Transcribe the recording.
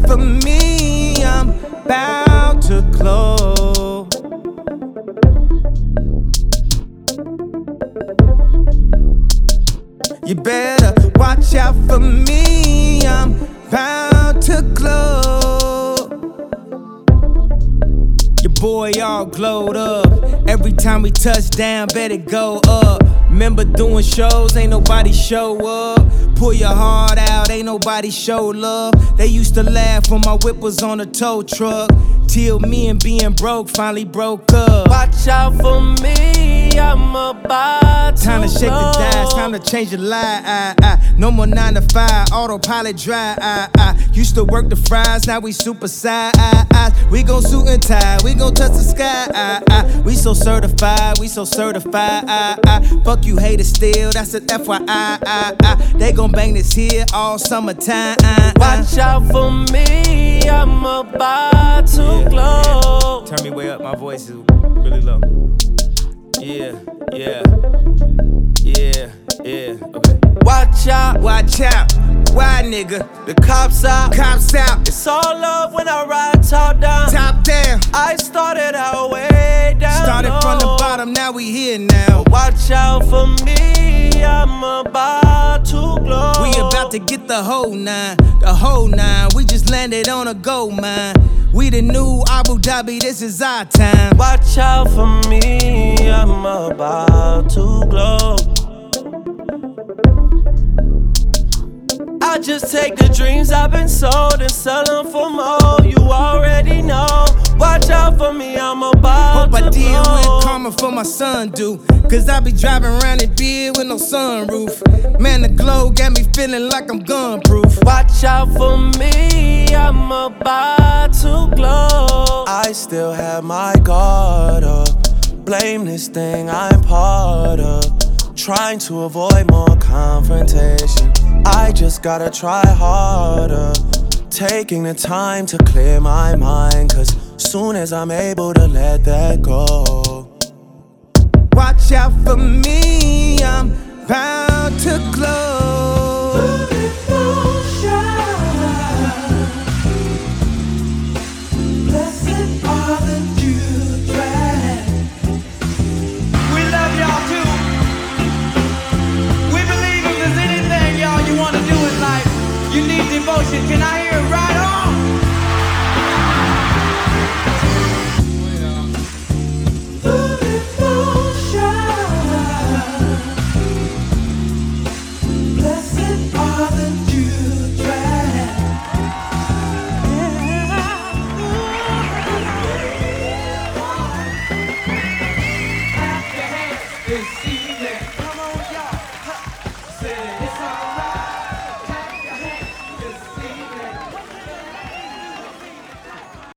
for me, I'm about to glow. You better watch out for me, I'm about to glow. Your boy all glowed up. Every time we touch down, better go up. Remember doing shows, ain't nobody show up. Pull your heart out, ain't nobody show love. They used to laugh when my whip was on a tow truck. Till me and being broke finally broke up. Watch out for me, I'm about to Time to shake the dice, time to change your life. No more 9 to 5, autopilot drive. Used to work the fries, now we super size. We gon' suit and tie, we gon' touch the sky. We so certified, we so certified. Fuck you haters still, that's an FYI. They gon' bang this here all summertime. Watch out for me, I'm about to glow. Turn me way up, my voice is really low. Yeah, okay. Watch out, Why, nigga? the cops out. Cops out, It's all love when I ride top down. top down. I started out way down Started low. from the bottom, now we here now. Watch out for me, I'm about to glow. We about to get the whole nine. We just landed on a gold mine. We the new Abu Dhabi, this is our time. Watch out for me, I'm about to glow. I just take the dreams I've been sold and sell them for more. You already know. Watch out for me, I'm about Hope I to deal glow. with karma for my son do. Cause I be driving around in beard with no sunroof. Man, the glow got me feeling like I'm gun proof. Watch out for me, I'm about to glow. I still have my guard up. Blame this thing I'm part of. Trying to avoid more confrontation. I just gotta try harder. Taking the time to clear my mind. Cause soon as I'm able to let that go. Watch out for me,